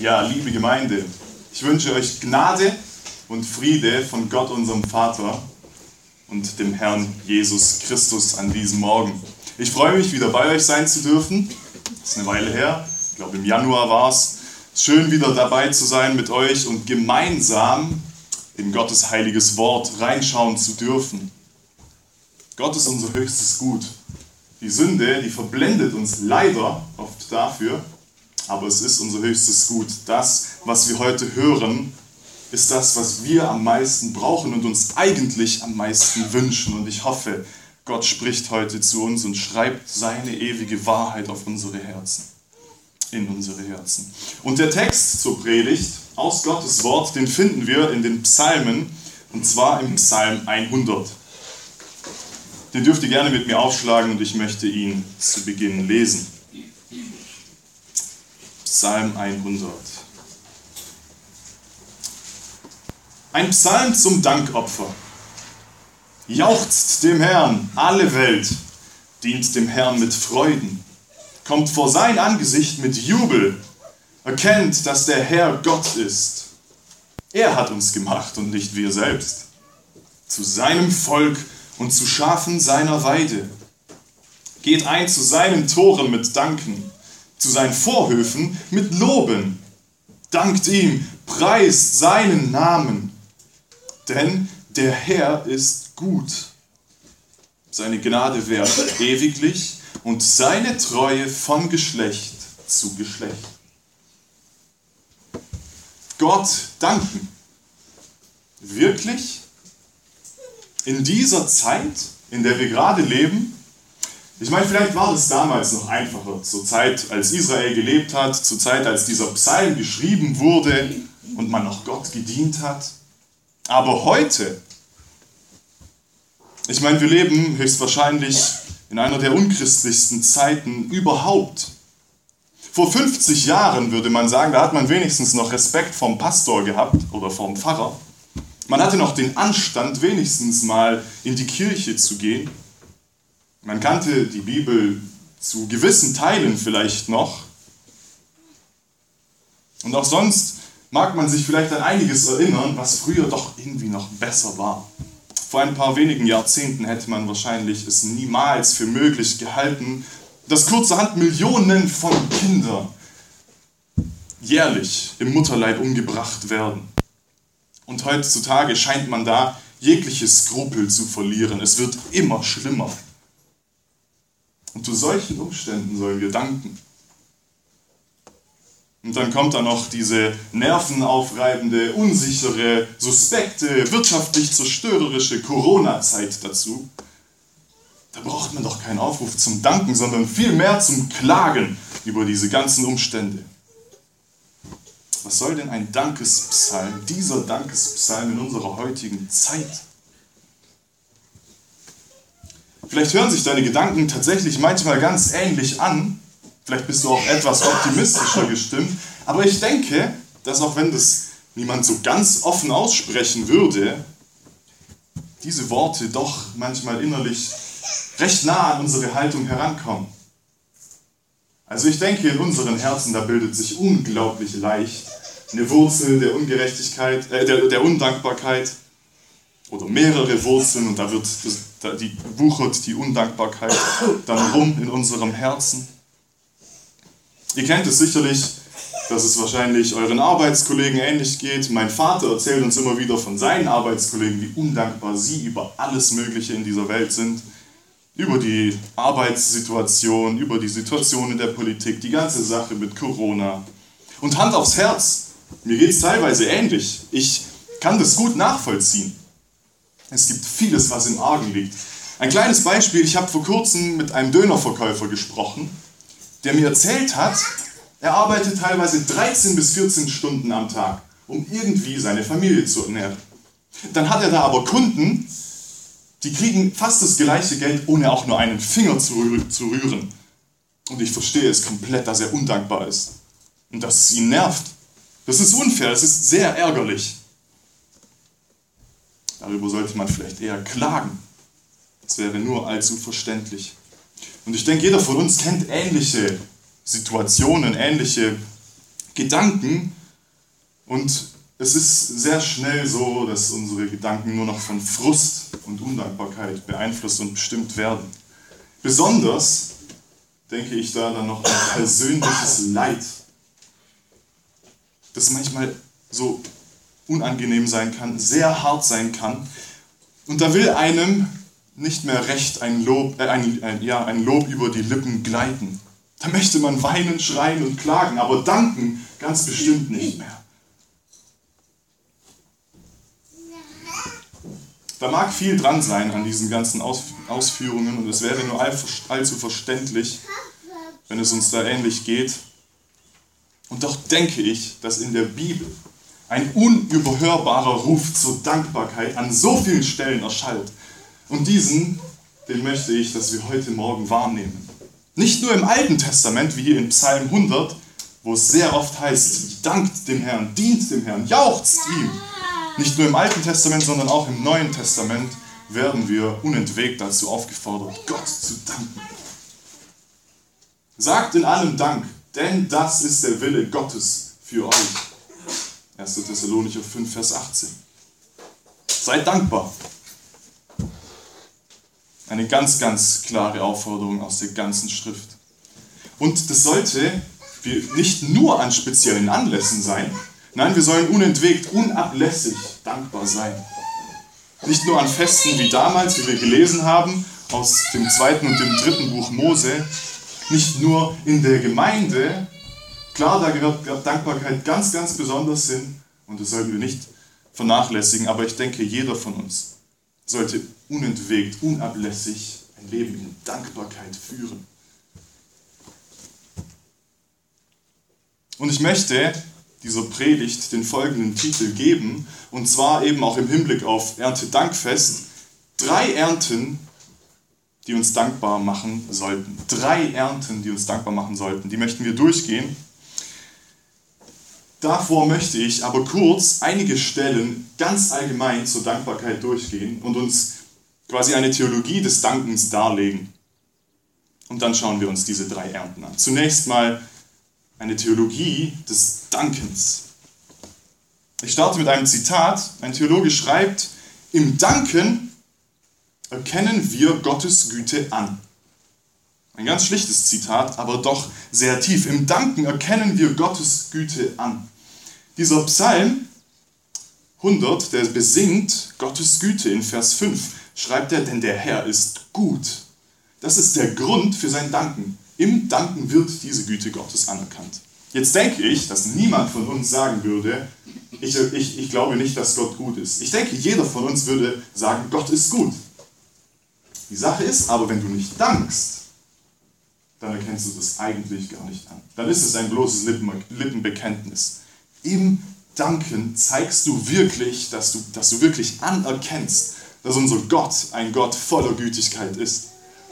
Ja, liebe Gemeinde, ich wünsche euch Gnade und Friede von Gott, unserem Vater und dem Herrn Jesus Christus an diesem Morgen. Ich freue mich, wieder bei euch sein zu dürfen. Das ist eine Weile her, ich glaube im Januar war es. Schön, wieder dabei zu sein mit euch und gemeinsam in Gottes heiliges Wort reinschauen zu dürfen. Gott ist unser höchstes Gut. Die Sünde, die verblendet uns leider oft dafür, aber es ist unser höchstes Gut. Das, was wir heute hören, ist das, was wir am meisten brauchen und uns eigentlich am meisten wünschen. Und ich hoffe, Gott spricht heute zu uns und schreibt seine ewige Wahrheit auf unsere Herzen, in unsere Herzen. Und der Text zur Predigt aus Gottes Wort, den finden wir in den Psalmen, und zwar im Psalm 100. Den dürft ihr gerne mit mir aufschlagen und ich möchte ihn zu Beginn lesen. Psalm 100. Ein Psalm zum Dankopfer. Jauchzt dem Herrn, alle Welt, dient dem Herrn mit Freuden, kommt vor sein Angesicht mit Jubel, erkennt, dass der Herr Gott ist. Er hat uns gemacht und nicht wir selbst. Zu seinem Volk und zu Schafen seiner Weide. Geht ein zu seinen Toren mit Danken, zu seinen Vorhöfen mit Loben. Dankt ihm, preist seinen Namen, denn der Herr ist gut. Seine Gnade währt ewiglich und seine Treue von Geschlecht zu Geschlecht. Gott danken. Wirklich? In dieser Zeit, in der wir gerade leben? Ich meine, vielleicht war das damals noch einfacher, zur Zeit, als Israel gelebt hat, zur Zeit, als dieser Psalm geschrieben wurde und man noch Gott gedient hat. Aber heute, ich meine, wir leben höchstwahrscheinlich in einer der unchristlichsten Zeiten überhaupt. Vor 50 Jahren würde man sagen, da hat man wenigstens noch Respekt vom Pastor gehabt oder vom Pfarrer. Man hatte noch den Anstand, wenigstens mal in die Kirche zu gehen. Man kannte die Bibel zu gewissen Teilen vielleicht noch. Und auch sonst mag man sich vielleicht an einiges erinnern, was früher doch irgendwie noch besser war. Vor ein paar wenigen Jahrzehnten hätte man wahrscheinlich es niemals für möglich gehalten, dass kurzerhand Millionen von Kindern jährlich im Mutterleib umgebracht werden. Und heutzutage scheint man da jegliche Skrupel zu verlieren. Es wird immer schlimmer. Und zu solchen Umständen sollen wir danken. Und dann kommt da noch diese nervenaufreibende, unsichere, suspekte, wirtschaftlich zerstörerische Corona-Zeit dazu. Da braucht man doch keinen Aufruf zum Danken, sondern vielmehr zum Klagen über diese ganzen Umstände. Was soll denn ein Dankespsalm, dieser Dankespsalm in unserer heutigen Zeit? Vielleicht hören sich deine Gedanken tatsächlich manchmal ganz ähnlich an. Vielleicht bist du auch etwas optimistischer gestimmt. Aber ich denke, dass auch wenn das niemand so ganz offen aussprechen würde, diese Worte doch manchmal innerlich recht nah an unsere Haltung herankommen. Also ich denke, in unseren Herzen, da bildet sich unglaublich leicht eine Wurzel der Ungerechtigkeit, der Undankbarkeit oder mehrere Wurzeln und da wuchert die Undankbarkeit dann rum in unserem Herzen. Ihr kennt es sicherlich, dass es wahrscheinlich euren Arbeitskollegen ähnlich geht. Mein Vater erzählt uns immer wieder von seinen Arbeitskollegen, wie undankbar sie über alles Mögliche in dieser Welt sind. Über die Arbeitssituation, über die Situation in der Politik, die ganze Sache mit Corona. Und Hand aufs Herz, mir geht es teilweise ähnlich. Ich kann das gut nachvollziehen. Es gibt vieles, was im Argen liegt. Ein kleines Beispiel, ich habe vor kurzem mit einem Dönerverkäufer gesprochen, der mir erzählt hat, er arbeitet teilweise 13 bis 14 Stunden am Tag, um irgendwie seine Familie zu ernähren. Dann hat er da aber Kunden, die kriegen fast das gleiche Geld, ohne auch nur einen Finger zu rühren. Und ich verstehe es komplett, dass er undankbar ist und dass es ihn nervt. Das ist unfair, es ist sehr ärgerlich. Darüber sollte man vielleicht eher klagen. Das wäre nur allzu verständlich. Und ich denke, jeder von uns kennt ähnliche Situationen, ähnliche Gedanken und es ist sehr schnell so, dass unsere Gedanken nur noch von Frust und Undankbarkeit beeinflusst und bestimmt werden. Besonders denke ich da dann noch an persönliches Leid, das manchmal so unangenehm sein kann, sehr hart sein kann. Und da will einem nicht mehr recht ein Lob über die Lippen gleiten. Da möchte man weinen, schreien und klagen, aber danken ganz bestimmt nicht mehr. Da mag viel dran sein an diesen ganzen Ausführungen und es wäre nur allzu verständlich, wenn es uns da ähnlich geht. Und doch denke ich, dass in der Bibel ein unüberhörbarer Ruf zur Dankbarkeit an so vielen Stellen erschallt. Und den möchte ich, dass wir heute Morgen wahrnehmen. Nicht nur im Alten Testament, wie hier in Psalm 100, wo es sehr oft heißt, dankt dem Herrn, dient dem Herrn, jauchzt ihm. Nicht nur im Alten Testament, sondern auch im Neuen Testament werden wir unentwegt dazu aufgefordert, Gott zu danken. Sagt in allem Dank, denn das ist der Wille Gottes für euch. 1. Thessalonicher 5, Vers 18. Seid dankbar. Eine ganz, ganz klare Aufforderung aus der ganzen Schrift. Und das sollte nicht nur an speziellen Anlässen sein, nein, wir sollen unentwegt, unablässig dankbar sein. Nicht nur an Festen wie damals, wie wir gelesen haben, aus dem 2. und dem 3. Buch Mose, nicht nur in der Gemeinde, klar, da gehört Dankbarkeit ganz, ganz besonders hin und das sollten wir nicht vernachlässigen, aber ich denke, jeder von uns sollte unentwegt, unablässig ein Leben in Dankbarkeit führen. Und ich möchte dieser Predigt den folgenden Titel geben, und zwar eben auch im Hinblick auf Erntedankfest, 3 Ernten, die uns dankbar machen sollten. 3 Ernten, die uns dankbar machen sollten. Die möchten wir durchgehen. Davor möchte ich aber kurz einige Stellen ganz allgemein zur Dankbarkeit durchgehen und uns quasi eine Theologie des Dankens darlegen. Und dann schauen wir uns diese 3 Ernten an. Zunächst mal eine Theologie des Dankens. Ich starte mit einem Zitat. Ein Theologe schreibt, im Danken erkennen wir Gottes Güte an. Ein ganz schlichtes Zitat, aber doch sehr tief. Im Danken erkennen wir Gottes Güte an. Dieser Psalm 100, der besingt Gottes Güte in Vers 5, schreibt er, denn der Herr ist gut. Das ist der Grund für sein Danken. Im Danken wird diese Güte Gottes anerkannt. Jetzt denke ich, dass niemand von uns sagen würde, ich glaube nicht, dass Gott gut ist. Ich denke, jeder von uns würde sagen, Gott ist gut. Die Sache ist aber, wenn du nicht dankst, dann erkennst du das eigentlich gar nicht an. Dann ist es ein bloßes Lippenbekenntnis. Im Danken zeigst du wirklich, dass du wirklich anerkennst, dass unser Gott ein Gott voller Gütigkeit ist.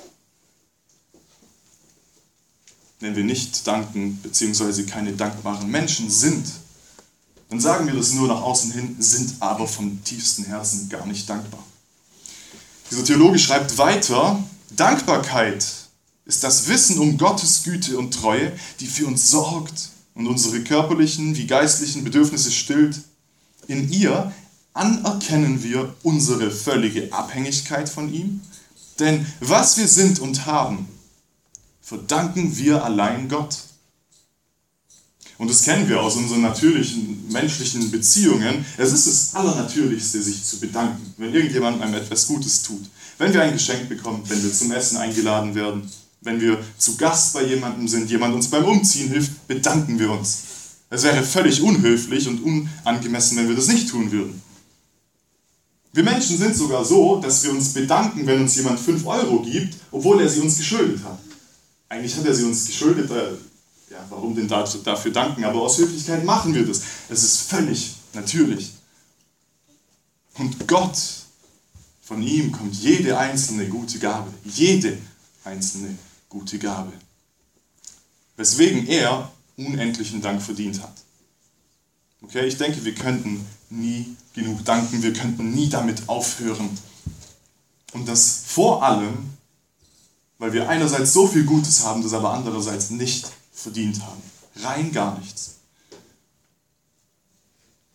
Wenn wir nicht danken, beziehungsweise keine dankbaren Menschen sind, dann sagen wir das nur nach außen hin, sind aber vom tiefsten Herzen gar nicht dankbar. Dieser Theologe schreibt weiter, Dankbarkeit ist das Wissen um Gottes Güte und Treue, die für uns sorgt und unsere körperlichen wie geistlichen Bedürfnisse stillt. In ihr anerkennen wir unsere völlige Abhängigkeit von ihm, denn was wir sind und haben, verdanken wir allein Gott. Und das kennen wir aus unseren natürlichen menschlichen Beziehungen. Es ist das Allernatürlichste, sich zu bedanken, wenn irgendjemand einem etwas Gutes tut. Wenn wir ein Geschenk bekommen, wenn wir zum Essen eingeladen werden, wenn wir zu Gast bei jemandem sind, jemand uns beim Umziehen hilft, bedanken wir uns. Es wäre völlig unhöflich und unangemessen, wenn wir das nicht tun würden. Wir Menschen sind sogar so, dass wir uns bedanken, wenn uns jemand 5 Euro gibt, obwohl er sie uns geschuldet hat. Eigentlich hat er sie uns geschuldet, warum denn dafür danken? Aber aus Höflichkeit machen wir das. Es ist völlig natürlich. Und Gott, von ihm kommt jede einzelne gute Gabe. Jede einzelne gute Gabe. Weswegen er unendlichen Dank verdient hat. Okay, ich denke, wir könnten nie genug danken, wir könnten nie damit aufhören. Und das vor allem, weil wir einerseits so viel Gutes haben, das aber andererseits nicht verdient haben. Rein gar nichts.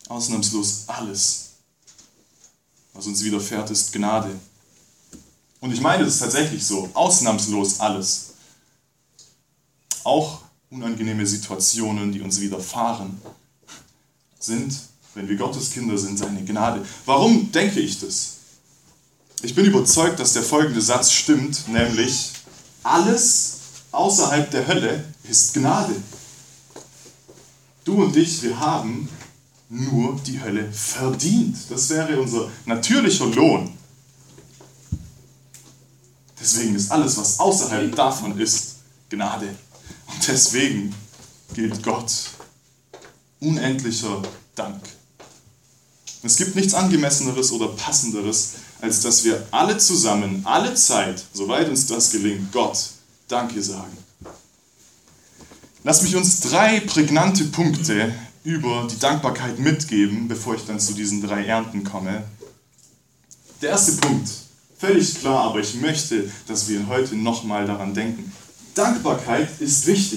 Ausnahmslos alles, was uns widerfährt, ist Gnade. Und ich meine das tatsächlich so, ausnahmslos alles. Auch unangenehme Situationen, die uns widerfahren, sind, wenn wir Gottes Kinder sind, seine Gnade. Warum denke ich das? Ich bin überzeugt, dass der folgende Satz stimmt, nämlich alles außerhalb der Hölle ist Gnade. Du und ich, wir haben nur die Hölle verdient. Das wäre unser natürlicher Lohn. Deswegen ist alles, was außerhalb davon ist, Gnade. Und deswegen gilt Gott unendlicher Dank. Es gibt nichts Angemesseneres oder Passenderes, als dass wir alle zusammen, alle Zeit, soweit uns das gelingt, Gott Danke sagen. Lass mich uns 3 prägnante Punkte über die Dankbarkeit mitgeben, bevor ich dann zu diesen 3 Ernten komme. Der erste Punkt, völlig klar, aber ich möchte, dass wir heute nochmal daran denken. Dankbarkeit ist wichtig.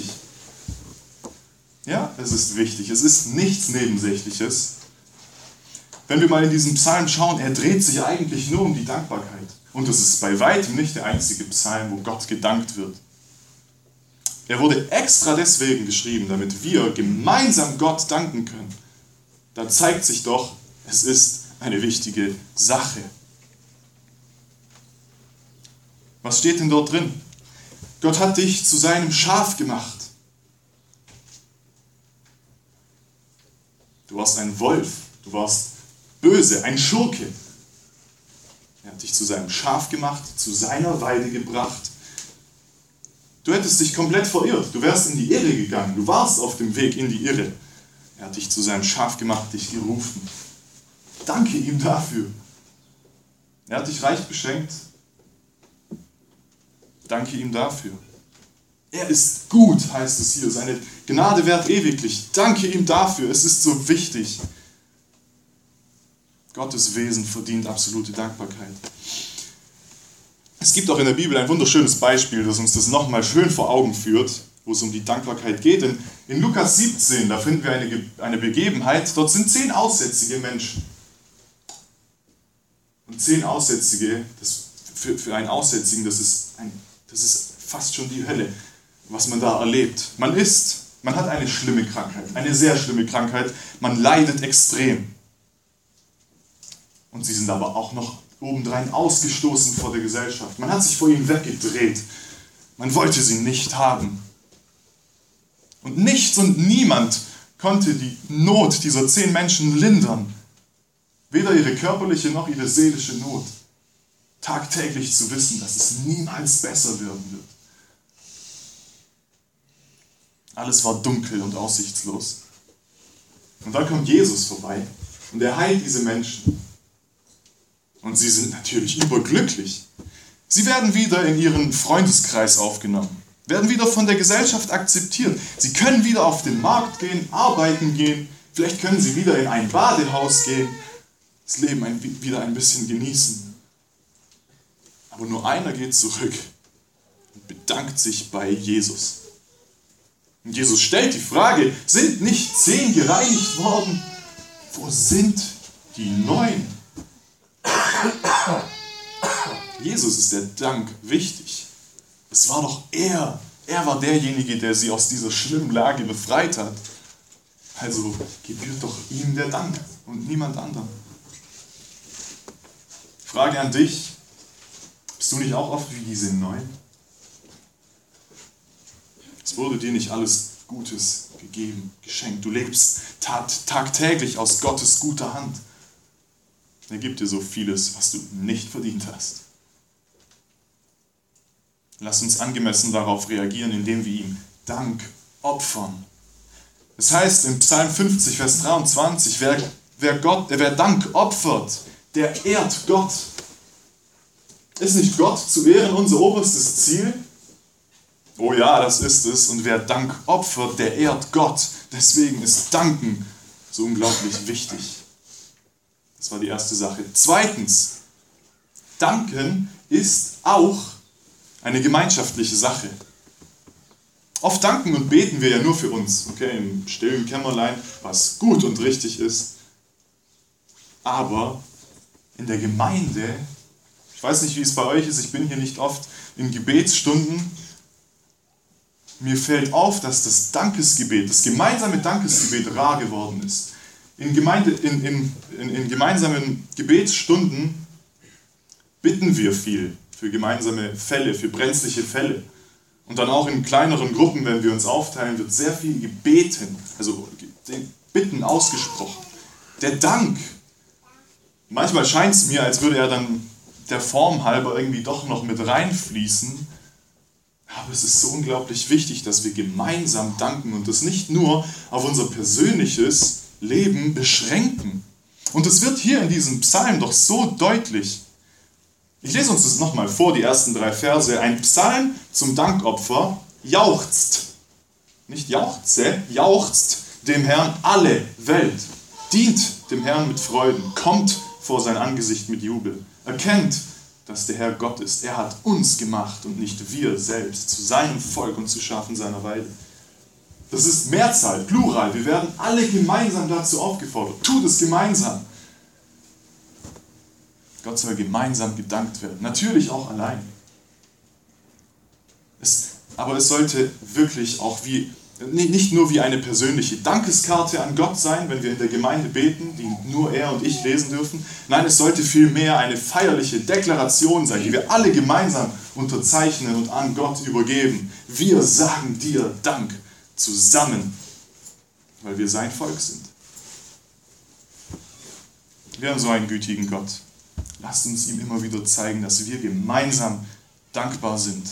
Ja, es ist wichtig. Es ist nichts Nebensächliches. Wenn wir mal in diesen Psalm schauen, er dreht sich eigentlich nur um die Dankbarkeit. Und das ist bei weitem nicht der einzige Psalm, wo Gott gedankt wird. Er wurde extra deswegen geschrieben, damit wir gemeinsam Gott danken können. Da zeigt sich doch, es ist eine wichtige Sache. Was steht denn dort drin? Gott hat dich zu seinem Schaf gemacht. Du warst ein Wolf, du warst böse, ein Schurke. Er hat dich zu seinem Schaf gemacht, zu seiner Weide gebracht. Du hättest dich komplett verirrt, du wärst in die Irre gegangen, du warst auf dem Weg in die Irre. Er hat dich zu seinem Schaf gemacht, dich gerufen. Danke ihm dafür. Er hat dich reich beschenkt. Danke ihm dafür. Er ist gut, heißt es hier. Seine Gnade währt ewiglich. Danke ihm dafür. Es ist so wichtig. Gottes Wesen verdient absolute Dankbarkeit. Es gibt auch in der Bibel ein wunderschönes Beispiel, das uns das nochmal schön vor Augen führt, wo es um die Dankbarkeit geht. In Lukas 17, da finden wir eine Begebenheit. Dort sind 10 aussätzige Menschen. Und 10 Aussätzige, für einen Aussätzigen, das ist fast schon die Hölle, was man da erlebt. Man hat eine schlimme Krankheit, eine sehr schlimme Krankheit, man leidet extrem. Und sie sind aber auch noch obendrein ausgestoßen vor der Gesellschaft. Man hat sich vor ihnen weggedreht. Man wollte sie nicht haben. Und nichts und niemand konnte die Not dieser 10 Menschen lindern. Weder ihre körperliche noch ihre seelische Not. Tagtäglich zu wissen, dass es niemals besser werden wird. Alles war dunkel und aussichtslos. Und dann kommt Jesus vorbei und er heilt diese Menschen. Und sie sind natürlich überglücklich. Sie werden wieder in ihren Freundeskreis aufgenommen, werden wieder von der Gesellschaft akzeptiert. Sie können wieder auf den Markt gehen, arbeiten gehen, vielleicht können sie wieder in ein Badehaus gehen, das Leben wieder ein bisschen genießen. Aber nur einer geht zurück und bedankt sich bei Jesus. Und Jesus stellt die Frage, sind nicht 10 gereinigt worden? Wo sind die 9? Jesus ist der Dank wichtig. Es war doch er war derjenige, der sie aus dieser schlimmen Lage befreit hat. Also gebührt doch ihm der Dank und niemand anderem. Frage an dich, bist du nicht auch oft wie diese 9? Es wurde dir nicht alles Gutes gegeben, geschenkt. Du lebst tagtäglich aus Gottes guter Hand. Er gibt dir so vieles, was du nicht verdient hast. Lass uns angemessen darauf reagieren, indem wir ihm Dank opfern. Es heißt im Psalm 50, Vers 23, wer Dank opfert, der ehrt Gott. Ist nicht Gott zu ehren unser oberstes Ziel? Oh ja, das ist es. Und wer Dank opfert, der ehrt Gott. Deswegen ist Danken so unglaublich wichtig. Das war die erste Sache. Zweitens, Danken ist auch eine gemeinschaftliche Sache. Oft danken und beten wir ja nur für uns, okay, im stillen Kämmerlein, was gut und richtig ist. Aber in der Gemeinde, ich weiß nicht, wie es bei euch ist, ich bin hier nicht oft in Gebetsstunden, mir fällt auf, dass das Dankesgebet, das gemeinsame Dankesgebet rar geworden ist. In gemeinsamen Gebetsstunden bitten wir viel für gemeinsame Fälle, für brenzliche Fälle. Und dann auch in kleineren Gruppen, wenn wir uns aufteilen, wird sehr viel gebeten, also Bitten ausgesprochen. Der Dank, manchmal scheint es mir, als würde er dann der Form halber irgendwie doch noch mit reinfließen. Aber es ist so unglaublich wichtig, dass wir gemeinsam danken und das nicht nur auf unser persönliches Leben beschränken. Und es wird hier in diesem Psalm doch so deutlich. Ich lese uns das nochmal vor, die ersten 3 Verse. Ein Psalm zum Dankopfer jauchzt, nicht jauchze, jauchzt dem Herrn alle Welt. Dient dem Herrn mit Freuden, kommt vor sein Angesicht mit Jubel. Erkennt, dass der Herr Gott ist. Er hat uns gemacht und nicht wir selbst, zu seinem Volk und zu Schafen seiner Weide. Das ist Mehrzahl, Plural. Wir werden alle gemeinsam dazu aufgefordert. Tut es gemeinsam. Gott soll gemeinsam gedankt werden. Natürlich auch allein. Aber es sollte wirklich auch nicht nur wie eine persönliche Dankeskarte an Gott sein, wenn wir in der Gemeinde beten, die nur er und ich lesen dürfen. Nein, es sollte vielmehr eine feierliche Deklaration sein, die wir alle gemeinsam unterzeichnen und an Gott übergeben. Wir sagen dir Dank zusammen, weil wir sein Volk sind. Wir haben so einen gütigen Gott. Lasst uns ihm immer wieder zeigen, dass wir gemeinsam dankbar sind.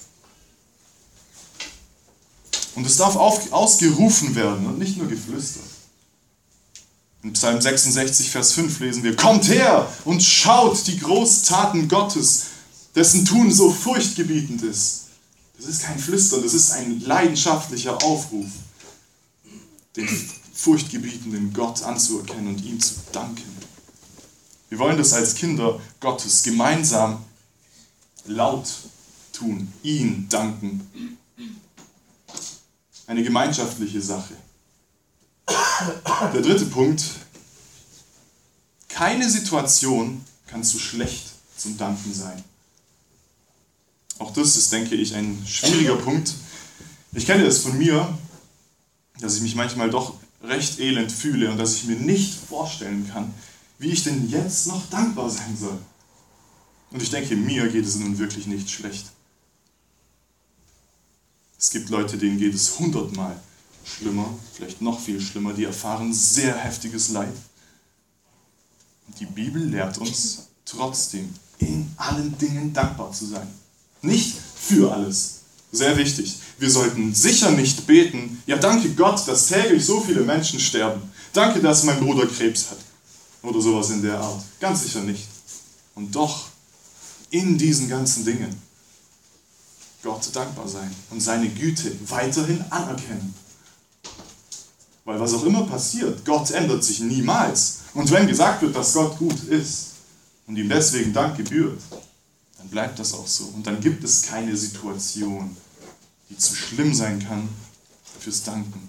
Und es darf ausgerufen werden und nicht nur geflüstert. In Psalm 66, Vers 5 lesen wir: Kommt her und schaut die Großtaten Gottes, dessen Tun so furchtgebietend ist. Das ist kein Flüstern, das ist ein leidenschaftlicher Aufruf, den furchtgebietenden Gott anzuerkennen und ihm zu danken. Wir wollen das als Kinder Gottes gemeinsam laut tun, ihn danken. Eine gemeinschaftliche Sache. Der 3. Punkt: Keine Situation kann zu schlecht zum Danken sein. Auch das ist, denke ich, ein schwieriger Punkt. Ich kenne es von mir, dass ich mich manchmal doch recht elend fühle und dass ich mir nicht vorstellen kann, wie ich denn jetzt noch dankbar sein soll. Und ich denke, mir geht es nun wirklich nicht schlecht. Es gibt Leute, denen geht es 100-mal schlimmer, vielleicht noch viel schlimmer, die erfahren sehr heftiges Leid. Und die Bibel lehrt uns trotzdem, in allen Dingen dankbar zu sein. Nicht für alles. Sehr wichtig. Wir sollten sicher nicht beten: Ja, danke Gott, dass täglich so viele Menschen sterben. Danke, dass mein Bruder Krebs hat. Oder sowas in der Art. Ganz sicher nicht. Und doch, in diesen ganzen Dingen, Gott dankbar sein und seine Güte weiterhin anerkennen. Weil was auch immer passiert, Gott ändert sich niemals. Und wenn gesagt wird, dass Gott gut ist und ihm deswegen Dank gebührt, dann bleibt das auch so. Und dann gibt es keine Situation, die zu schlimm sein kann fürs Danken.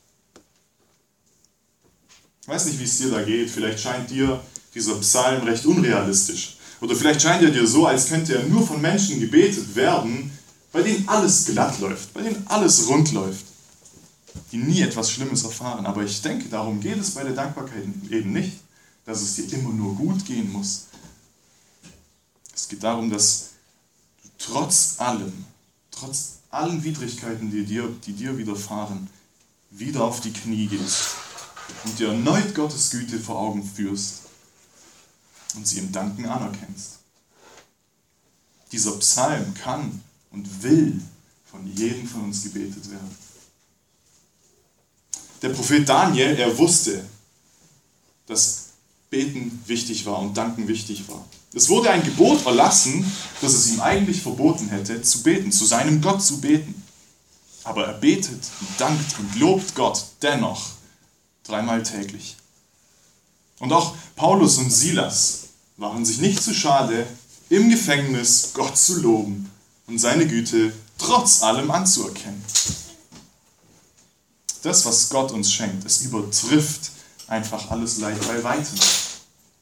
Ich weiß nicht, wie es dir da geht. Vielleicht scheint dir dieser Psalm recht unrealistisch. Oder vielleicht scheint er dir so, als könnte er nur von Menschen gebetet werden, bei denen alles glatt läuft, bei denen alles rund läuft, die nie etwas Schlimmes erfahren. Aber ich denke, darum geht es bei der Dankbarkeit eben nicht, dass es dir immer nur gut gehen muss. Es geht darum, dass du trotz allen Widrigkeiten, die dir widerfahren, wieder auf die Knie gehst und dir erneut Gottes Güte vor Augen führst und sie im Danken anerkennst. Dieser Psalm kann und will von jedem von uns gebetet werden. Der Prophet Daniel, er wusste, dass Beten wichtig war und Danken wichtig war. Es wurde ein Gebot erlassen, das es ihm eigentlich verboten hätte, zu beten, zu seinem Gott zu beten. Aber er betet und dankt und lobt Gott dennoch 3-mal täglich. Und auch Paulus und Silas waren sich nicht zu schade, im Gefängnis Gott zu loben und seine Güte trotz allem anzuerkennen. Das, was Gott uns schenkt, es übertrifft einfach alles Leid bei weitem.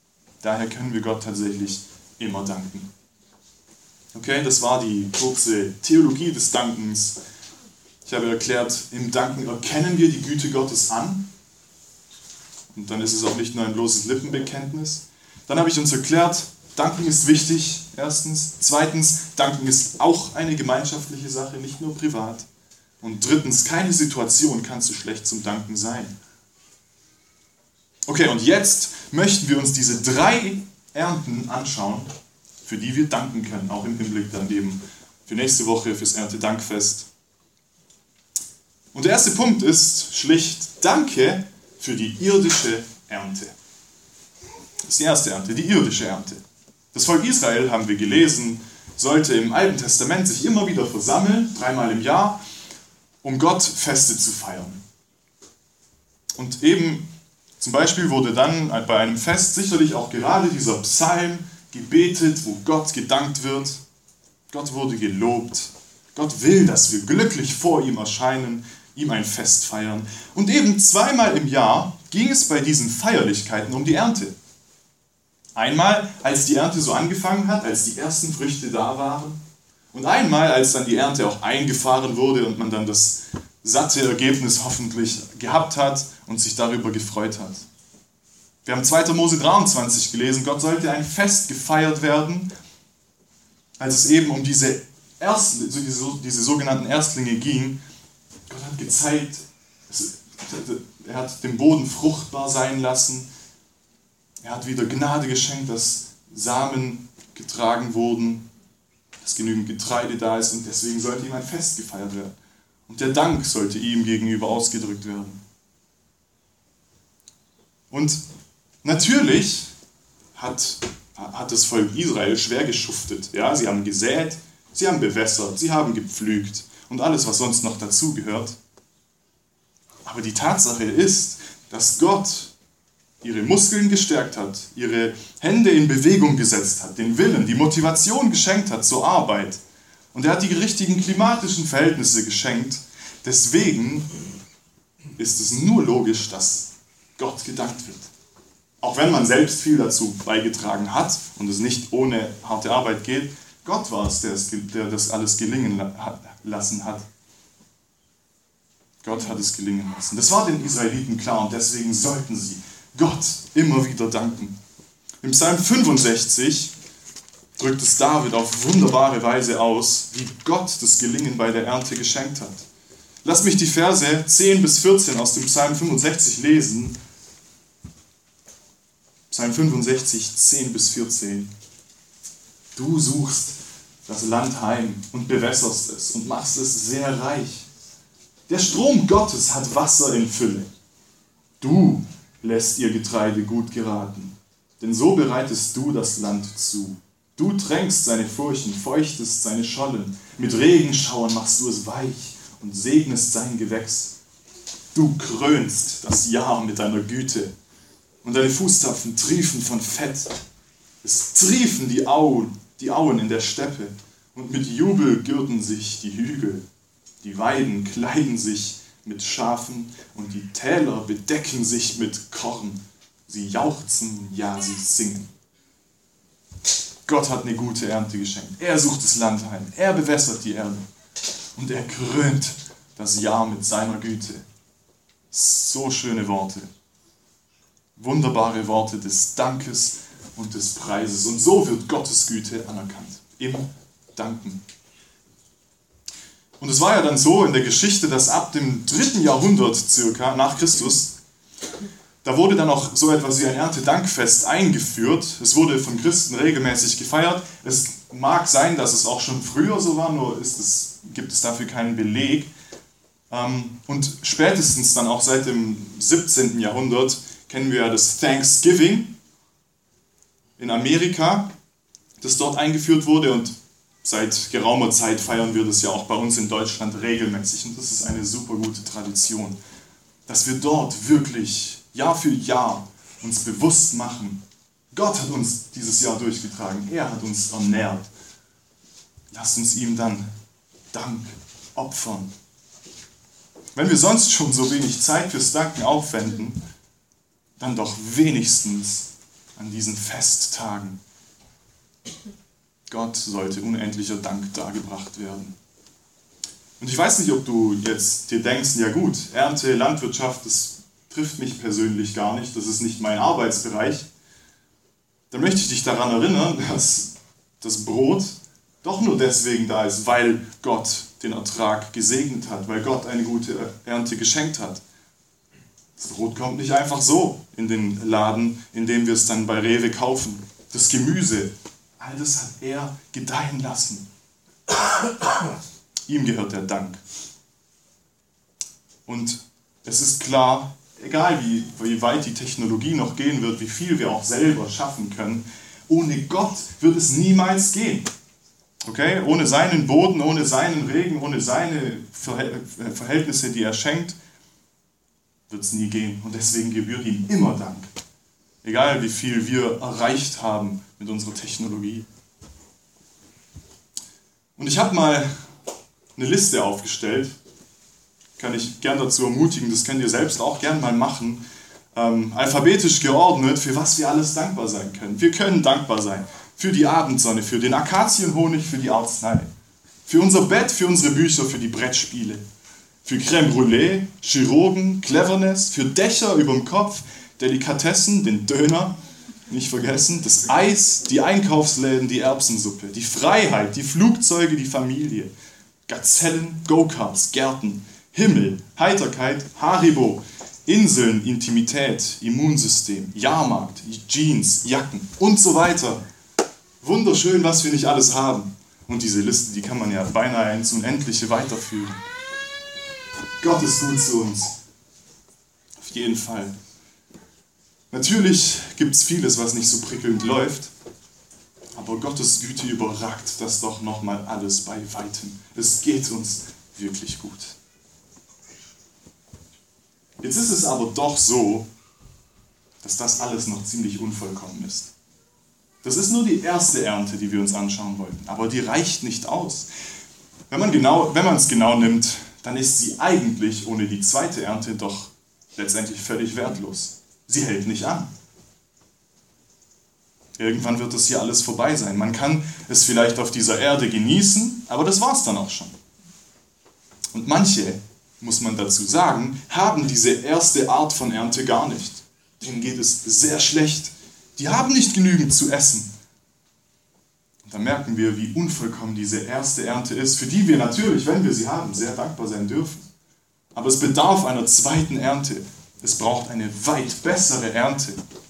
Daher können wir Gott tatsächlich immer danken. Okay, das war die kurze Theologie des Dankens. Ich habe erklärt, im Danken erkennen wir die Güte Gottes an. Und dann ist es auch nicht nur ein bloßes Lippenbekenntnis. Dann habe ich uns erklärt, Danken ist wichtig, erstens. Zweitens, Danken ist auch eine gemeinschaftliche Sache, nicht nur privat. Und drittens, keine Situation kann zu schlecht zum Danken sein. Okay, und jetzt möchten wir uns diese 3 Ernten anschauen, für die wir danken können, auch im Hinblick dann eben für nächste Woche, fürs Erntedankfest. Und der erste Punkt ist schlicht, danke für die irdische Ernte. Das ist die erste Ernte, die irdische Ernte. Das Volk Israel, haben wir gelesen, sollte im Alten Testament sich immer wieder versammeln, 3-mal im Jahr, um Gott Feste zu feiern. Und eben zum Beispiel wurde dann bei einem Fest sicherlich auch gerade dieser Psalm gebetet, wo Gott gedankt wird. Gott wurde gelobt. Gott will, dass wir glücklich vor ihm erscheinen, ihm ein Fest feiern. Und eben 2-mal im Jahr ging es bei diesen Feierlichkeiten um die Ernte. Einmal, als die Ernte so angefangen hat, als die ersten Früchte da waren. Und einmal, als dann die Ernte auch eingefahren wurde und man dann das satte Ergebnis hoffentlich gehabt hat und sich darüber gefreut hat. Wir haben 2. Mose 23 gelesen, Gott sollte ein Fest gefeiert werden, als es eben um diese sogenannten Erstlinge ging. Gott hat gezeigt, er hat den Boden fruchtbar sein lassen, er hat wieder Gnade geschenkt, dass Samen getragen wurden, dass genügend Getreide da ist und deswegen sollte ihm ein Fest gefeiert werden. Und der Dank sollte ihm gegenüber ausgedrückt werden. Und natürlich hat das Volk Israel schwer geschuftet. Ja, sie haben gesät, sie haben bewässert, sie haben gepflügt und alles, was sonst noch dazugehört. Aber die Tatsache ist, dass Gott ihre Muskeln gestärkt hat, ihre Hände in Bewegung gesetzt hat, den Willen, die Motivation geschenkt hat zur Arbeit. Und er hat die richtigen klimatischen Verhältnisse geschenkt. Deswegen ist es nur logisch, dass Gott gedankt wird. Auch wenn man selbst viel dazu beigetragen hat und es nicht ohne harte Arbeit geht, Gott war es, der das alles gelingen lassen hat. Gott hat es gelingen lassen. Das war den Israeliten klar und deswegen sollten sie Gott immer wieder danken. Im Psalm 65 drückt es David auf wunderbare Weise aus, wie Gott das Gelingen bei der Ernte geschenkt hat. Lass mich die Verse 10 bis 14 aus dem Psalm 65 lesen. Psalm 65, 10 bis 14. Du suchst das Land heim und bewässerst es und machst es sehr reich. Der Strom Gottes hat Wasser in Fülle. Du lässt ihr Getreide gut geraten, denn so bereitest du das Land zu. Du tränkst seine Furchen, feuchtest seine Schollen, mit Regenschauern machst du es weich und segnest sein Gewächs. Du krönst das Jahr mit deiner Güte und deine Fußtapfen triefen von Fett. Es triefen die Auen in der Steppe und mit Jubel gürten sich die Hügel. Die Weiden kleiden sich mit Schafen und die Täler bedecken sich mit Korn. Sie jauchzen, ja, sie singen. Gott hat eine gute Ernte geschenkt. Er sucht das Land heim. Er bewässert die Erde. Und er krönt das Jahr mit seiner Güte. So schöne Worte. Wunderbare Worte des Dankes und des Preises. Und so wird Gottes Güte anerkannt. Im Danken. Und es war ja dann so in der Geschichte, dass ab dem 3. Jahrhundert circa nach Christus, da wurde dann auch so etwas wie ein Erntedankfest eingeführt. Es wurde von Christen regelmäßig gefeiert. Es mag sein, dass es auch schon früher so war, nur gibt es dafür keinen Beleg. Und spätestens dann auch seit dem 17. Jahrhundert kennen wir ja das Thanksgiving in Amerika, das dort eingeführt wurde, und seit geraumer Zeit feiern wir das ja auch bei uns in Deutschland regelmäßig. Und das ist eine super gute Tradition, dass wir dort wirklich Jahr für Jahr uns bewusst machen, Gott hat uns dieses Jahr durchgetragen, er hat uns ernährt. Lasst uns ihm dann Dank opfern. Wenn wir sonst schon so wenig Zeit fürs Danken aufwenden, dann doch wenigstens an diesen Festtagen. Gott sollte unendlicher Dank dargebracht werden. Und ich weiß nicht, ob du jetzt dir denkst, ja gut, Ernte, Landwirtschaft, das trifft mich persönlich gar nicht, das ist nicht mein Arbeitsbereich. Dann möchte ich dich daran erinnern, dass das Brot doch nur deswegen da ist, weil Gott den Ertrag gesegnet hat, weil Gott eine gute Ernte geschenkt hat. Das Brot kommt nicht einfach so in den Laden, in dem wir es dann bei Rewe kaufen. Das Gemüse, all das hat er gedeihen lassen. Ihm gehört der Dank. Und es ist klar, egal wie weit die Technologie noch gehen wird, wie viel wir auch selber schaffen können, ohne Gott wird es niemals gehen. Okay? Ohne seinen Boden, ohne seinen Regen, ohne seine Verhältnisse, die er schenkt, wird es nie gehen. Und deswegen gebührt ihm immer Dank. Egal wie viel wir erreicht haben mit unserer Technologie. Und ich habe mal eine Liste aufgestellt. Kann ich gern dazu ermutigen, das könnt ihr selbst auch gern mal machen. Alphabetisch geordnet, für was wir alles dankbar sein können. Wir können dankbar sein für die Abendsonne, für den Akazienhonig, für die Arznei, für unser Bett, für unsere Bücher, für die Brettspiele, für Crème Brûlée, Chirurgen, Cleverness, für Dächer überm Kopf, Delikatessen, den Döner, nicht vergessen, das Eis, die Einkaufsläden, die Erbsensuppe, die Freiheit, die Flugzeuge, die Familie, Gazellen, Go-Karts, Gärten, Himmel, Heiterkeit, Haribo, Inseln, Intimität, Immunsystem, Jahrmarkt, Jeans, Jacken und so weiter. Wunderschön, was wir nicht alles haben. Und diese Liste, die kann man ja beinahe ins Unendliche weiterführen. Gott ist gut zu uns. Auf jeden Fall. Natürlich gibt es vieles, was nicht so prickelnd läuft. Aber Gottes Güte überragt das doch nochmal alles bei Weitem. Es geht uns wirklich gut. Jetzt ist es aber doch so, dass das alles noch ziemlich unvollkommen ist. Das ist nur die erste Ernte, die wir uns anschauen wollten, aber die reicht nicht aus. Wenn man es genau nimmt, dann ist sie eigentlich ohne die zweite Ernte doch letztendlich völlig wertlos. Sie hält nicht an. Irgendwann wird das hier alles vorbei sein. Man kann es vielleicht auf dieser Erde genießen, aber das war's dann auch schon. Und manche, muss man dazu sagen, haben diese erste Art von Ernte gar nicht. Denen geht es sehr schlecht. Die haben nicht genügend zu essen. Und da merken wir, wie unvollkommen diese erste Ernte ist, für die wir natürlich, wenn wir sie haben, sehr dankbar sein dürfen. Aber es bedarf einer zweiten Ernte. Es braucht eine weit bessere Ernte.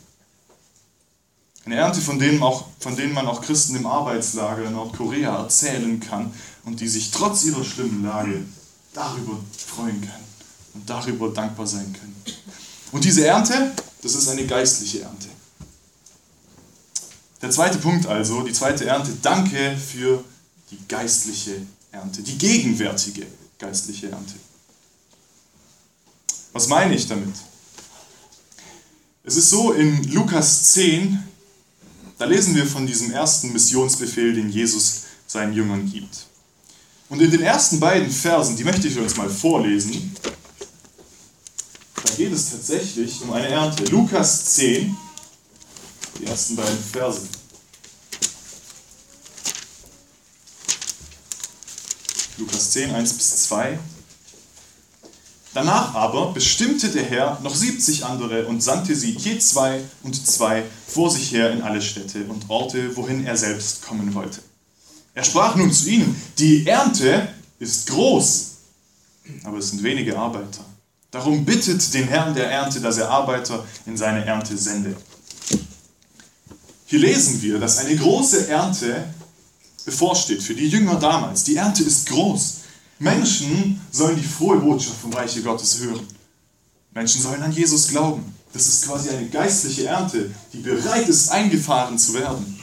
Eine Ernte, von denen man auch Christen im Arbeitslager in Nordkorea erzählen kann und die sich trotz ihrer schlimmen Lage darüber freuen können und darüber dankbar sein können. Und diese Ernte, das ist eine geistliche Ernte. Der zweite Punkt also, die zweite Ernte, danke für die geistliche Ernte, die gegenwärtige geistliche Ernte. Was meine ich damit? Es ist so, in Lukas 10, da lesen wir von diesem ersten Missionsbefehl, den Jesus seinen Jüngern gibt. Und in den ersten beiden Versen, die möchte ich uns mal vorlesen, da geht es tatsächlich um eine Ernte. Lukas 10, die ersten beiden Verse. Lukas 10, 1-2. Danach aber bestimmte der Herr noch 70 andere und sandte sie je 2 und 2 vor sich her in alle Städte und Orte, wohin er selbst kommen wollte. Er sprach nun zu ihnen, die Ernte ist groß, aber es sind wenige Arbeiter. Darum bittet den Herrn der Ernte, dass er Arbeiter in seine Ernte sende. Hier lesen wir, dass eine große Ernte bevorsteht für die Jünger damals. Die Ernte ist groß. Menschen sollen die frohe Botschaft vom Reiche Gottes hören. Menschen sollen an Jesus glauben. Das ist quasi eine geistliche Ernte, die bereit ist, eingefahren zu werden.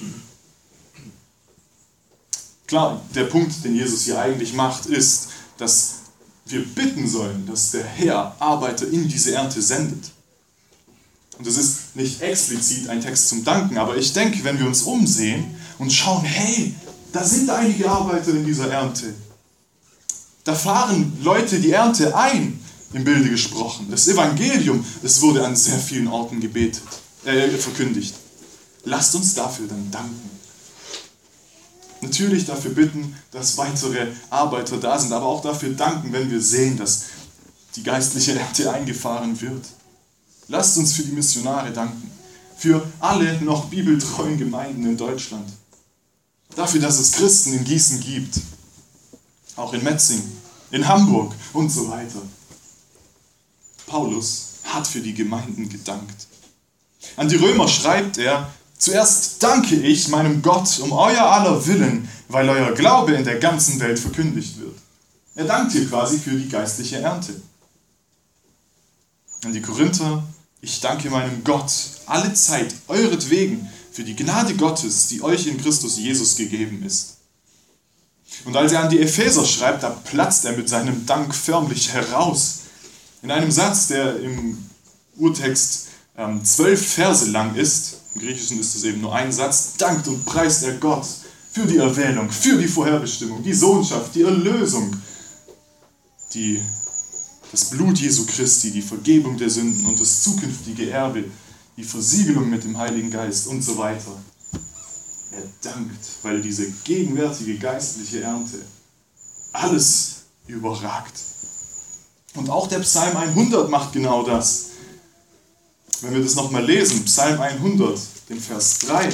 Klar, der Punkt, den Jesus hier eigentlich macht, ist, dass wir bitten sollen, dass der Herr Arbeiter in diese Ernte sendet. Und das ist nicht explizit ein Text zum Danken, aber ich denke, wenn wir uns umsehen und schauen, hey, da sind einige Arbeiter in dieser Ernte. Da fahren Leute die Ernte ein, im Bilde gesprochen. Das Evangelium, es wurde an sehr vielen Orten verkündigt. Lasst uns dafür dann danken. Natürlich dafür bitten, dass weitere Arbeiter da sind, aber auch dafür danken, wenn wir sehen, dass die geistliche Ernte eingefahren wird. Lasst uns für die Missionare danken, für alle noch bibeltreuen Gemeinden in Deutschland. Dafür, dass es Christen in Gießen gibt, auch in Metzing, in Hamburg und so weiter. Paulus hat für die Gemeinden gedankt. An die Römer schreibt er: Zuerst danke ich meinem Gott um euer aller Willen, weil euer Glaube in der ganzen Welt verkündigt wird. Er dankt hier quasi für die geistliche Ernte. An die Korinther: Ich danke meinem Gott alle Zeit euretwegen für die Gnade Gottes, die euch in Christus Jesus gegeben ist. Und als er an die Epheser schreibt, da platzt er mit seinem Dank förmlich heraus. In einem Satz, der im Urtext 12 Verse lang ist, im Griechischen ist es eben nur ein Satz: Dankt und preist er Gott für die Erwählung, für die Vorherbestimmung, die Sohnschaft, die Erlösung, das Blut Jesu Christi, die Vergebung der Sünden und das zukünftige Erbe, die Versiegelung mit dem Heiligen Geist und so weiter. Er dankt, weil diese gegenwärtige geistliche Ernte alles überragt. Und auch der Psalm 100 macht genau das. Wenn wir das nochmal lesen, Psalm 100, den Vers 3.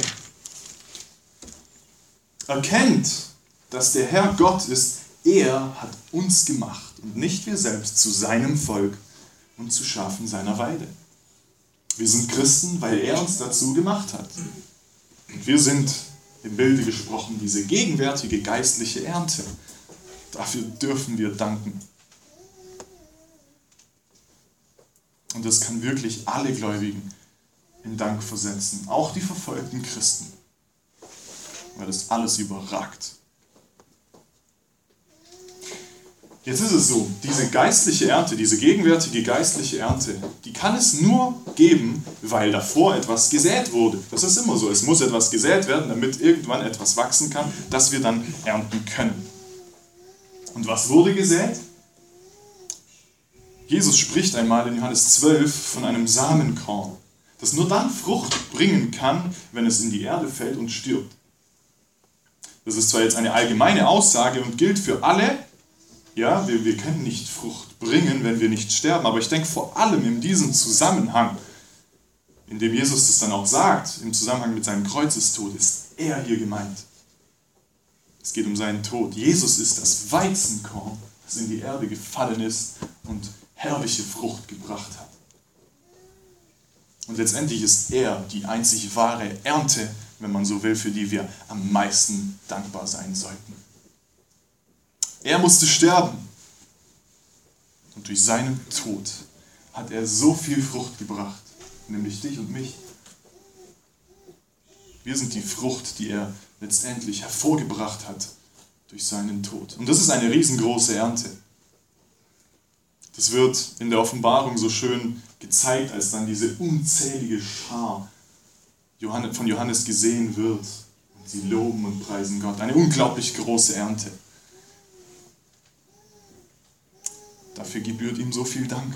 Erkennt, dass der Herr Gott ist, er hat uns gemacht und nicht wir selbst zu seinem Volk und zu Schafen seiner Weide. Wir sind Christen, weil er uns dazu gemacht hat. Und wir sind, im Bilde gesprochen, diese gegenwärtige geistliche Ernte. Dafür dürfen wir danken. Und das kann wirklich alle Gläubigen in Dank versetzen, auch die verfolgten Christen, weil das alles überragt. Jetzt ist es so, diese geistliche Ernte, diese gegenwärtige geistliche Ernte, die kann es nur geben, weil davor etwas gesät wurde. Das ist immer so, es muss etwas gesät werden, damit irgendwann etwas wachsen kann, das wir dann ernten können. Und was wurde gesät? Jesus spricht einmal in Johannes 12 von einem Samenkorn, das nur dann Frucht bringen kann, wenn es in die Erde fällt und stirbt. Das ist zwar jetzt eine allgemeine Aussage und gilt für alle. Ja, wir können nicht Frucht bringen, wenn wir nicht sterben, aber ich denke vor allem in diesem Zusammenhang, in dem Jesus das dann auch sagt, im Zusammenhang mit seinem Kreuzestod, ist er hier gemeint. Es geht um seinen Tod. Jesus ist das Weizenkorn, das in die Erde gefallen ist und herrliche Frucht gebracht hat. Und letztendlich ist er die einzig wahre Ernte, wenn man so will, für die wir am meisten dankbar sein sollten. Er musste sterben. Und durch seinen Tod hat er so viel Frucht gebracht, nämlich dich und mich. Wir sind die Frucht, die er letztendlich hervorgebracht hat durch seinen Tod. Und das ist eine riesengroße Ernte. Das wird in der Offenbarung so schön gezeigt, als dann diese unzählige Schar von Johannes gesehen wird. Und sie loben und preisen Gott. Eine unglaublich große Ernte. Dafür gebührt ihm so viel Dank.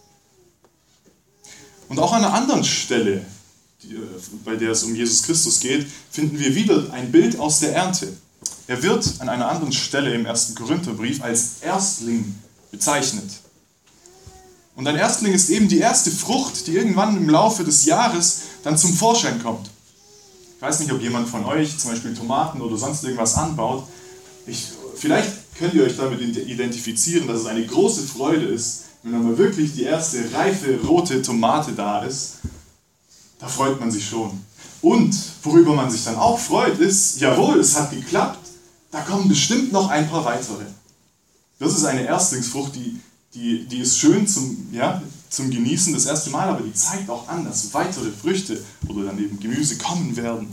Und auch an einer anderen Stelle, bei der es um Jesus Christus geht, finden wir wieder ein Bild aus der Ernte. Er wird an einer anderen Stelle im 1. Korintherbrief als Erstling bezeichnet. Und ein Erstling ist eben die erste Frucht, die irgendwann im Laufe des Jahres dann zum Vorschein kommt. Ich weiß nicht, ob jemand von euch zum Beispiel Tomaten oder sonst irgendwas anbaut. Vielleicht könnt ihr euch damit identifizieren, dass es eine große Freude ist, wenn dann mal wirklich die erste reife rote Tomate da ist. Da freut man sich schon. Und worüber man sich dann auch freut, ist, jawohl, es hat geklappt, da kommen bestimmt noch ein paar weitere. Das ist eine Erstlingsfrucht, die ist schön zum Genießen das erste Mal, aber die zeigt auch an, dass weitere Früchte oder dann eben Gemüse kommen werden.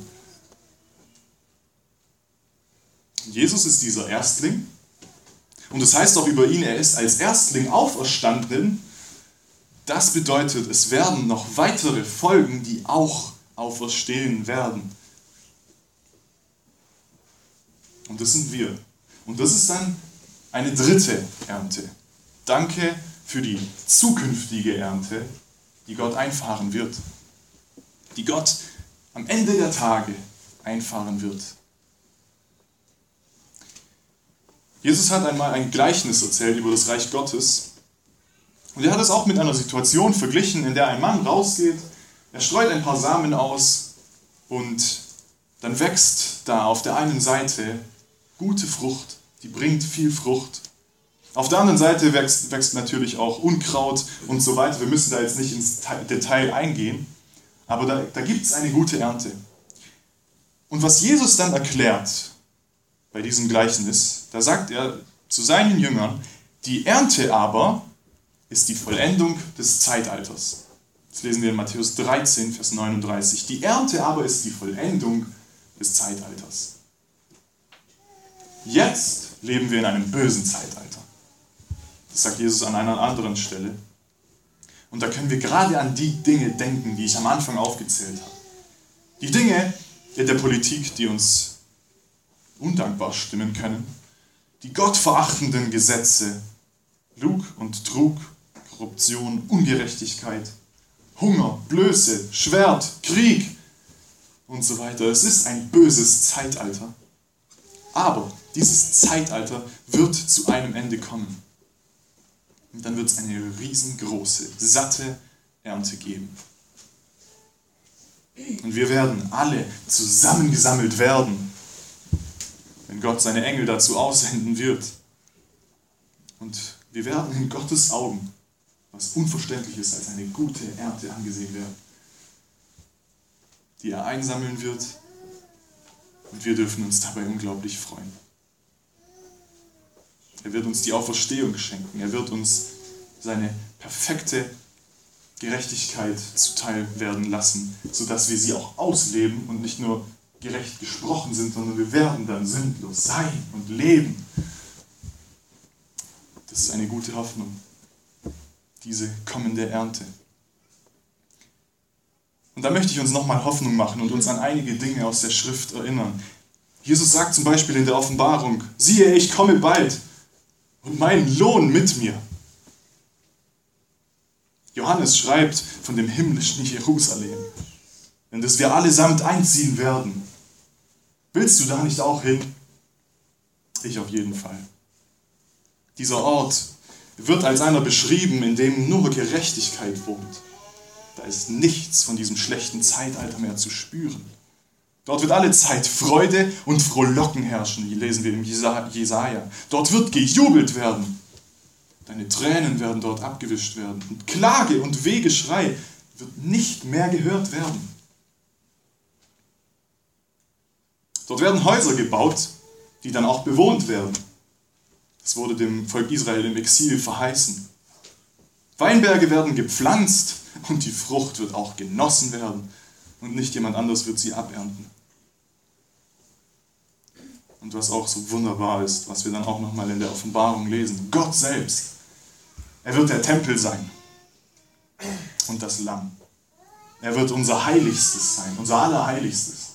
Jesus ist dieser Erstling und das heißt auch über ihn, er ist als Erstling auferstanden. Das bedeutet, es werden noch weitere Folgen, die auch auferstehen werden. Und das sind wir. Und das ist dann eine dritte Ernte. Danke für die zukünftige Ernte, die Gott einfahren wird. Die Gott am Ende der Tage einfahren wird. Jesus hat einmal ein Gleichnis erzählt über das Reich Gottes. Und er hat es auch mit einer Situation verglichen, in der ein Mann rausgeht, er streut ein paar Samen aus und dann wächst da auf der einen Seite gute Frucht, die bringt viel Frucht. Auf der anderen Seite wächst natürlich auch Unkraut und so weiter. Wir müssen da jetzt nicht ins Detail eingehen, aber da gibt es eine gute Ernte. Und was Jesus dann erklärt bei diesem Gleichnis, da sagt er zu seinen Jüngern, die Ernte aber ist die Vollendung des Zeitalters. Das lesen wir in Matthäus 13, Vers 39. Die Ernte aber ist die Vollendung des Zeitalters. Jetzt leben wir in einem bösen Zeitalter. Das sagt Jesus an einer anderen Stelle. Und da können wir gerade an die Dinge denken, die ich am Anfang aufgezählt habe. Die Dinge in der Politik, die uns undankbar stimmen können. Die gottverachtenden Gesetze, Lug und Trug, Korruption, Ungerechtigkeit, Hunger, Blöße, Schwert, Krieg und so weiter. Es ist ein böses Zeitalter. Aber dieses Zeitalter wird zu einem Ende kommen. Und dann wird es eine riesengroße, satte Ernte geben. Und wir werden alle zusammengesammelt werden, wenn Gott seine Engel dazu aussenden wird. Und wir werden in Gottes Augen, was unverständlich ist, als eine gute Ernte angesehen werden, die er einsammeln wird. Und wir dürfen uns dabei unglaublich freuen. Er wird uns die Auferstehung schenken. Er wird uns seine perfekte Gerechtigkeit zuteil werden lassen, sodass wir sie auch ausleben und nicht nur gerecht gesprochen sind, sondern wir werden dann sündlos sein und leben. Das ist eine gute Hoffnung, diese kommende Ernte. Und da möchte ich uns nochmal Hoffnung machen und uns an einige Dinge aus der Schrift erinnern. Jesus sagt zum Beispiel in der Offenbarung, siehe, ich komme bald und meinen Lohn mit mir. Johannes schreibt von dem himmlischen Jerusalem, in das wir allesamt einziehen werden. Willst du da nicht auch hin? Ich auf jeden Fall. Dieser Ort wird als einer beschrieben, in dem nur Gerechtigkeit wohnt. Da ist nichts von diesem schlechten Zeitalter mehr zu spüren. Dort wird alle Zeit Freude und Frohlocken herrschen, die lesen wir im Jesaja. Dort wird gejubelt werden. Deine Tränen werden dort abgewischt werden. Und Klage und Wehgeschrei wird nicht mehr gehört werden. Dort werden Häuser gebaut, die dann auch bewohnt werden. Das wurde dem Volk Israel im Exil verheißen. Weinberge werden gepflanzt und die Frucht wird auch genossen werden. Und nicht jemand anders wird sie abernten. Und was auch so wunderbar ist, was wir dann auch nochmal in der Offenbarung lesen, Gott selbst, er wird der Tempel sein und das Lamm. Er wird unser Heiligstes sein, unser Allerheiligstes,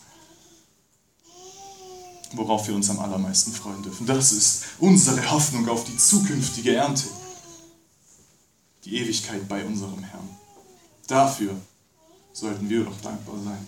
worauf wir uns am allermeisten freuen dürfen. Das ist unsere Hoffnung auf die zukünftige Ernte, die Ewigkeit bei unserem Herrn. Dafür sollten wir doch dankbar sein.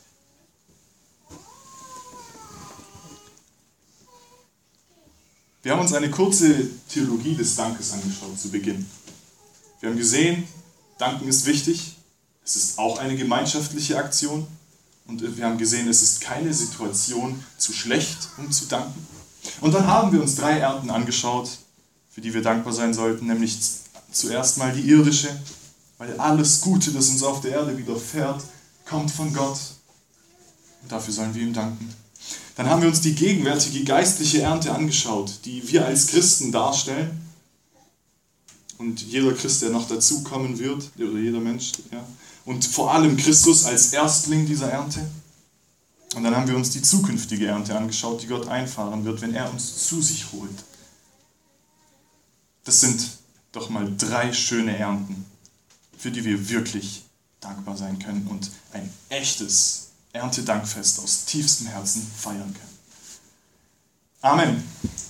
Wir haben uns eine kurze Theologie des Dankes angeschaut zu Beginn. Wir haben gesehen, Danken ist wichtig, es ist auch eine gemeinschaftliche Aktion und wir haben gesehen, es ist keine Situation zu schlecht, um zu danken. Und dann haben wir uns 3 Ernten angeschaut, für die wir dankbar sein sollten, nämlich zuerst mal die irdische, weil alles Gute, das uns auf der Erde widerfährt, kommt von Gott. Und dafür sollen wir ihm danken. Dann haben wir uns die gegenwärtige geistliche Ernte angeschaut, die wir als Christen darstellen. Und jeder Christ, der noch dazukommen wird, oder jeder Mensch, ja. Und vor allem Christus als Erstling dieser Ernte. Und dann haben wir uns die zukünftige Ernte angeschaut, die Gott einfahren wird, wenn er uns zu sich holt. Das sind doch mal 3 schöne Ernten, für die wir wirklich dankbar sein können und ein echtes Erntedankfest aus tiefstem Herzen feiern können. Amen.